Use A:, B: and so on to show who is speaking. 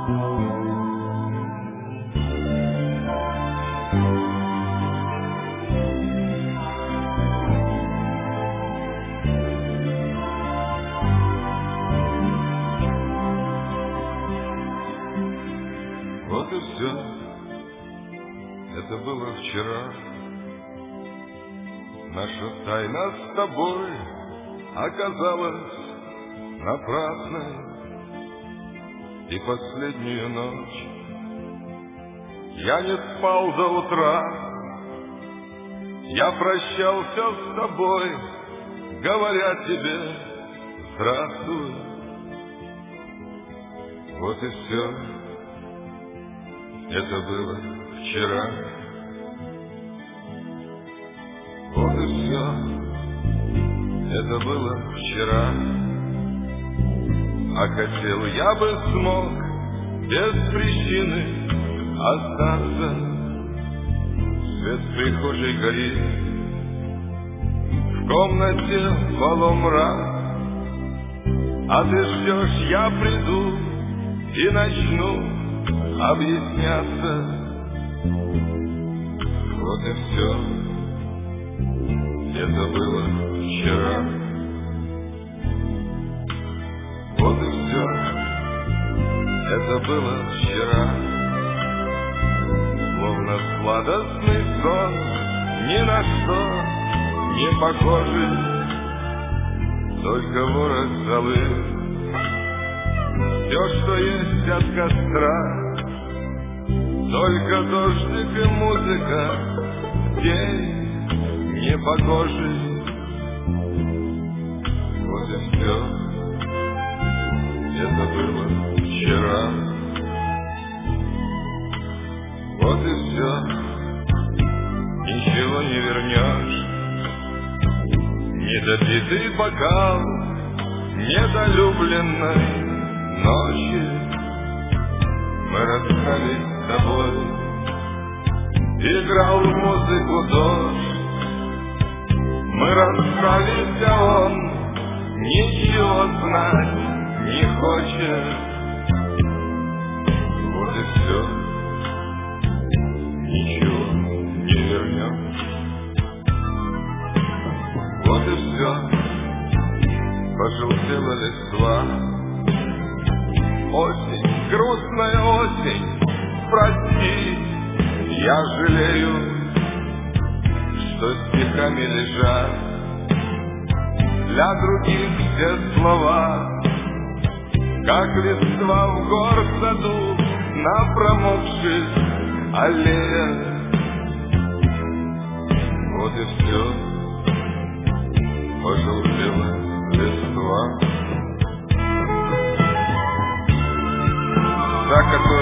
A: Вот и все, это было вчера. Наша тайна с тобой оказалась напрасной. И последнюю ночь я не спал до утра. Я прощался с тобой, говоря тебе здравствуй. Вот и все, это было вчера. Вот и все, это было вчера. А хотел я бы смог без причины остаться. Свет в прихожей горит, в комнате полумрак. А ты ждешь, я приду и начну объясняться. Вот и все, это было вчера. Вот и все, это было вчера. Словно сладостный сон, ни на что не похожий, только ворох золы. Все, что есть от костра, только дождик и музыка, день непогожий. Вот и все, это было вчера. Вот и все, ничего не вернешь. Недопитый бокал недолюбленной ночи. Мы расстались с тобой, играл в музыку дождь. Мы расстались, а он ничего знать не хочет. Вот и все, ничего не вернешь. Вот и все, пожелтела листва. Осень, грустная осень, прости, я жалею, что стихами лежат для других все слова, как листва в горсаду на промокших аллеях. Вот и все, пожелтела листва, за которой